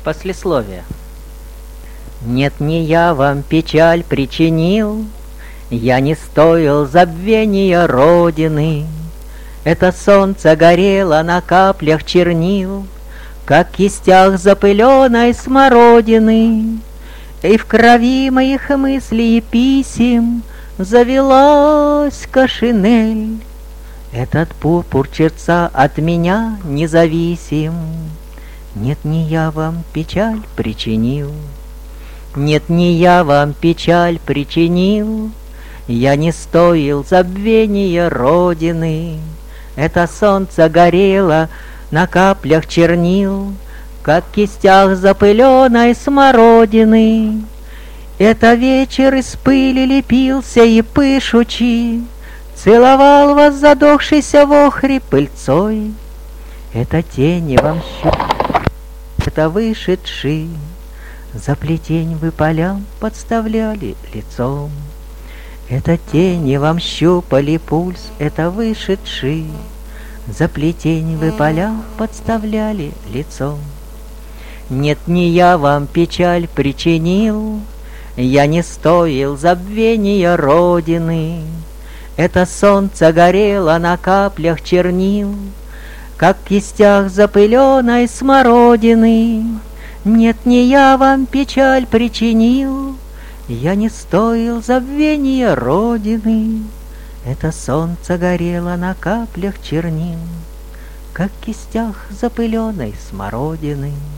Послесловие. Нет, не я вам печаль причинил, я не стоил забвения Родины. Это солнце горело на каплях чернил, как кистях запыленной смородины. И в крови моих мыслей и писем завелась кошинель. Этот пурпур черца от меня независим. Нет, не я вам печаль причинил. Нет, не я вам печаль причинил, я не стоил забвения Родины. Это солнце горело на каплях чернил, как в кистях запыленной смородины. Это вечер из пыли лепился и пышучи целовал вас задохшийся в охре пыльцой. Это тени вам это вышедший за плетень вы полям подставляли лицом. Это тени вам щупали пульс, это вышедший за плетень вы полям подставляли лицом. Нет, не я вам печаль причинил, я не стоил забвения Родины. Это солнце горело на каплях чернил, как в кистях запыленной смородины. Нет, не я вам печаль причинил, я не стоил забвения Родины. Это солнце горело на каплях чернил, как в кистях запыленной смородины.